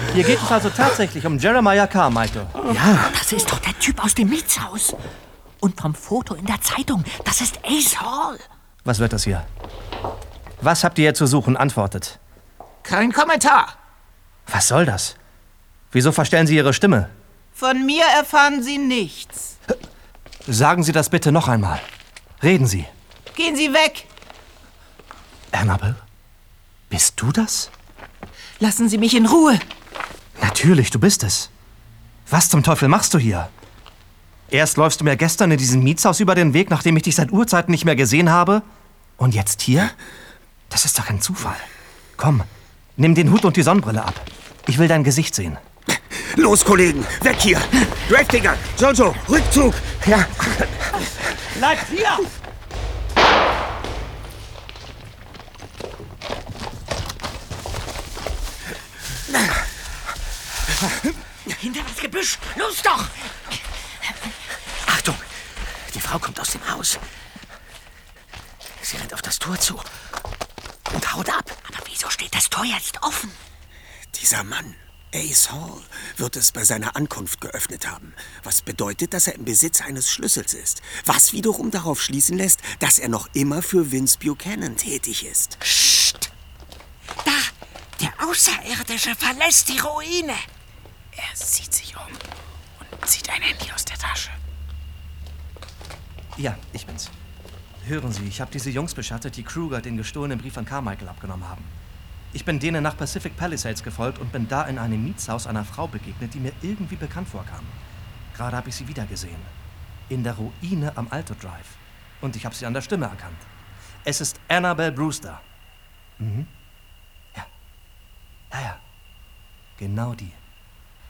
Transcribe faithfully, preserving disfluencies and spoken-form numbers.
Hier geht es also tatsächlich um Jeremiah Carmichael. Ja. Das ist doch der Typ aus dem Mietshaus. Und vom Foto in der Zeitung, das ist Ace Hall. Was wird das hier? Was habt ihr hier zu suchen? Antwortet. Kein Kommentar. Was soll das? Wieso verstellen Sie Ihre Stimme? Von mir erfahren Sie nichts. Sagen Sie das bitte noch einmal. Reden Sie. Gehen Sie weg. Annabelle? Bist du das? Lassen Sie mich in Ruhe. Natürlich, du bist es. Was zum Teufel machst du hier? Erst läufst du mir gestern in diesem Mietshaus über den Weg, nachdem ich dich seit Urzeiten nicht mehr gesehen habe. Und jetzt hier? Das ist doch ein Zufall. Komm, nimm den Hut und die Sonnenbrille ab. Ich will dein Gesicht sehen. Los, Kollegen, weg hier! Gravedigger, Jojo, Rückzug! Ja. Bleibt hier! Hinter das Gebüsch! Los doch! Achtung! Die Frau kommt aus dem Haus. Sie rennt auf das Tor zu und haut ab. Aber wieso steht das Tor jetzt offen? Dieser Mann, Ace Hall, wird es bei seiner Ankunft geöffnet haben. Was bedeutet, dass er im Besitz eines Schlüssels ist. Was wiederum darauf schließen lässt, dass er noch immer für Vince Buchanan tätig ist. Psst! Da! Der Außerirdische verlässt die Ruine. Er sieht sich um und zieht ein Handy aus der Tasche. Ja, ich bin's. Hören Sie, ich habe diese Jungs beschattet, die Kruger den gestohlenen Brief an Carmichael abgenommen haben. Ich bin denen nach Pacific Palisades gefolgt und bin da in einem Mietshaus einer Frau begegnet, die mir irgendwie bekannt vorkam. Gerade habe ich sie wiedergesehen. In der Ruine am Alto Drive. Und ich habe sie an der Stimme erkannt. Es ist Annabelle Brewster. Mhm. Ja. Ja, ja. Genau die.